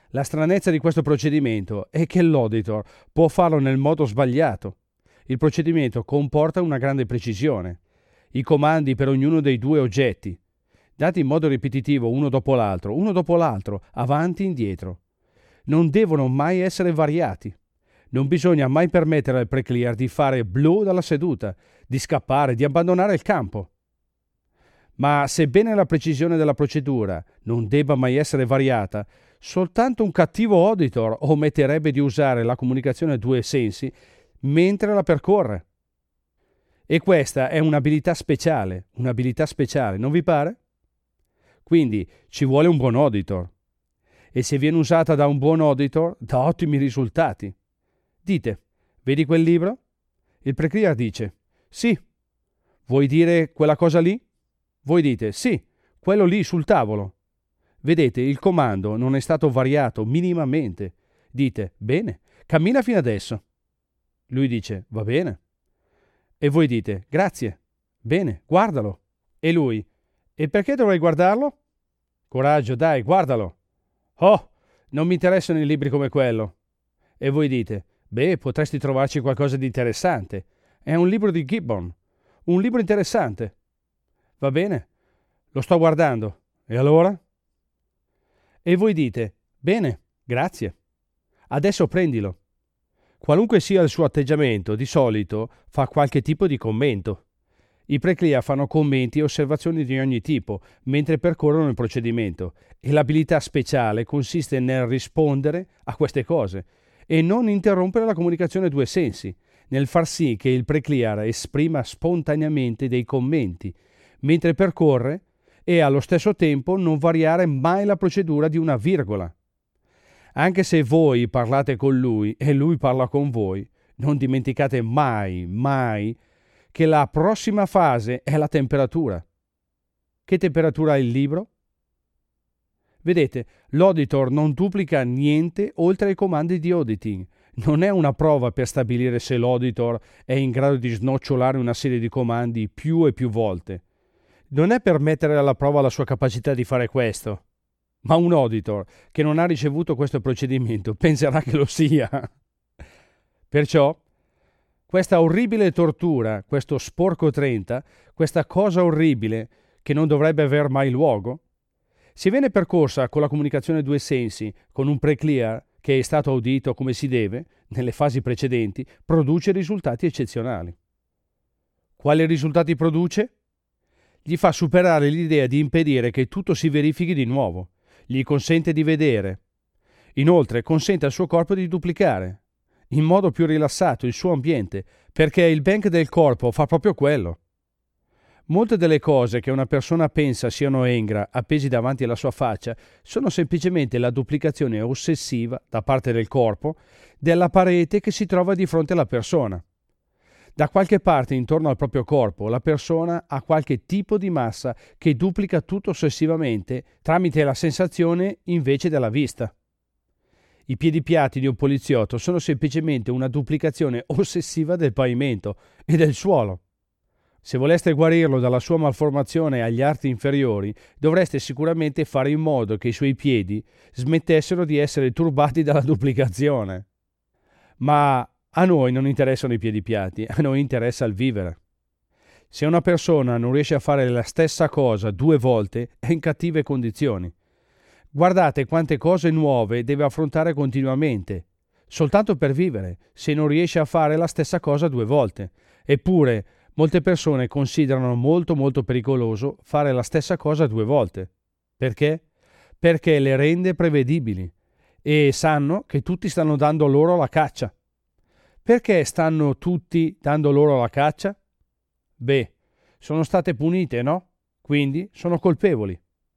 La stranezza di questo procedimento è che l'auditor può farlo nel modo sbagliato. Il procedimento comporta una grande precisione. I comandi per ognuno dei due oggetti, dati in modo ripetitivo uno dopo l'altro, avanti e indietro, non devono mai essere variati. Non bisogna mai permettere al pre-clear di fare blow dalla seduta, di scappare, di abbandonare il campo. Ma sebbene la precisione della procedura non debba mai essere variata, soltanto un cattivo auditor ometterebbe di usare la comunicazione a due sensi mentre la percorre. E questa è un'abilità speciale, non vi pare? Quindi ci vuole un buon auditor. E se viene usata da un buon auditor, dà ottimi risultati. Dite, vedi quel libro? Il pre-clear dice, sì. Vuoi dire quella cosa lì? Voi dite, sì, quello lì sul tavolo. Vedete, il comando non è stato variato minimamente. Dite, bene, cammina fino adesso. Lui dice, va bene. E voi dite, grazie, bene, guardalo. E lui, e perché dovrei guardarlo? Coraggio, dai, guardalo. Oh, non mi interessano i libri come quello. E voi dite, beh, potresti trovarci qualcosa di interessante. È un libro di Gibbon, un libro interessante. Va bene, lo sto guardando. E allora? E voi dite, bene, grazie. Adesso prendilo. Qualunque sia il suo atteggiamento, di solito fa qualche tipo di commento. I pre-clear fanno commenti e osservazioni di ogni tipo mentre percorrono il procedimento e l'abilità speciale consiste nel rispondere a queste cose e non interrompere la comunicazione a due sensi, nel far sì che il pre-clear esprima spontaneamente dei commenti mentre percorre e allo stesso tempo non variare mai la procedura di una virgola. Anche se voi parlate con lui e lui parla con voi, non dimenticate mai che la prossima fase è la temperatura. Che temperatura ha il libro? Vedete, l'auditor non duplica niente oltre ai comandi di auditing. Non è una prova per stabilire se l'auditor è in grado di snocciolare una serie di comandi più e più volte. Non è per mettere alla prova la sua capacità di fare questo. Ma un auditor che non ha ricevuto questo procedimento penserà che lo sia. Perciò, questa orribile tortura, questo sporco 30, questa cosa orribile che non dovrebbe aver mai luogo, se viene percorsa con la comunicazione a due sensi, con un pre-clear che è stato audito come si deve, nelle fasi precedenti, produce risultati eccezionali. Quali risultati produce? Gli fa superare l'idea di impedire che tutto si verifichi di nuovo. Gli consente di vedere. Inoltre consente al suo corpo di duplicare, in modo più rilassato, il suo ambiente, perché il bank del corpo fa proprio quello. Molte delle cose che una persona pensa siano Engra appesi davanti alla sua faccia sono semplicemente la duplicazione ossessiva, da parte del corpo, della parete che si trova di fronte alla persona. Da qualche parte intorno al proprio corpo la persona ha qualche tipo di massa che duplica tutto ossessivamente tramite la sensazione invece della vista. I piedi piatti di un poliziotto sono semplicemente una duplicazione ossessiva del pavimento e del suolo. Se voleste guarirlo dalla sua malformazione agli arti inferiori, dovreste sicuramente fare in modo che i suoi piedi smettessero di essere turbati dalla duplicazione. Ma a noi non interessano i piedi piatti, a noi interessa il vivere. Se una persona non riesce a fare la stessa cosa 2 volte, è in cattive condizioni. Guardate quante cose nuove deve affrontare continuamente, soltanto per vivere, se non riesce a fare la stessa cosa 2 volte. Eppure, molte persone considerano molto pericoloso fare la stessa cosa 2 volte. Perché? Perché le rende prevedibili e sanno che tutti stanno dando loro la caccia. Perché stanno tutti dando loro la caccia? Beh, sono state punite, no? Quindi sono colpevoli.